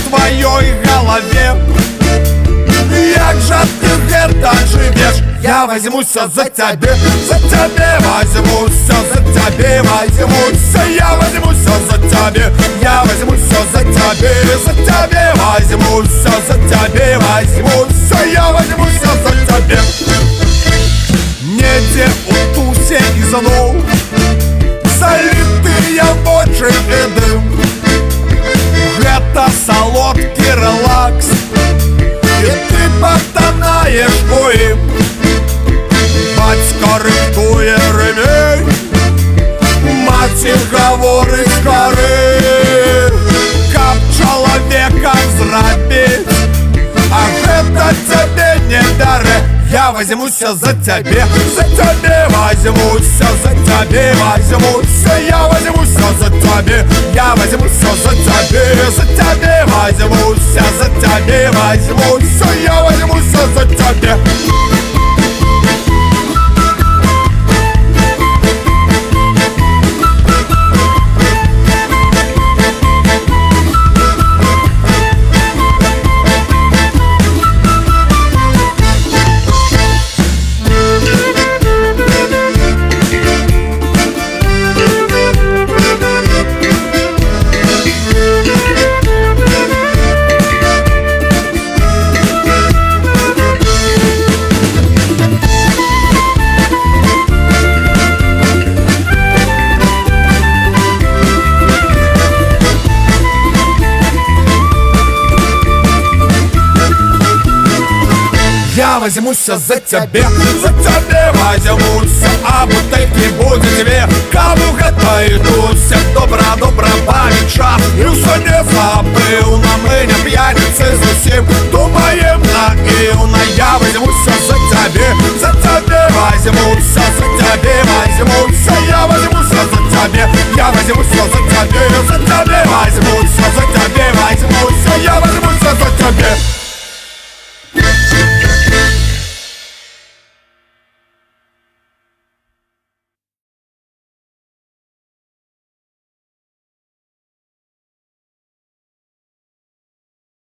твоей голове. Як же ты это живешь? Я возьмусь за тебе, возьмусь, за тебе возьмусь. Я возьмусь за тебе, я возьмусь за тебе возьмусь, за тебе возьмусь. Я возьмусь за тебе. Неде у тусе и знов залитые в очи и дым. Это солодкий релакс, и ты потонаешь у им. Батько рихтує ремень, матір говорить скорей, как человека зробить, а это тебе не даре. Я возьмусь за тебе возьмусь, за тебе возьмусь. Я возьмусь за тебе, я возьмусь за тебе возьмусь, за тебе возьмусь. Я возьмусь за тебе. Я возьмусь за тебе возьмусь, а бутылки будет две. Кому готовитесь, добра память час. И все не забыл, на меня пьяницы зусим. Думаем наивно, я возьмусь за тебе возьмусь, за тебе возьмусь. Я возьмусь за тебе, я возьмусь за тебе возьмусь.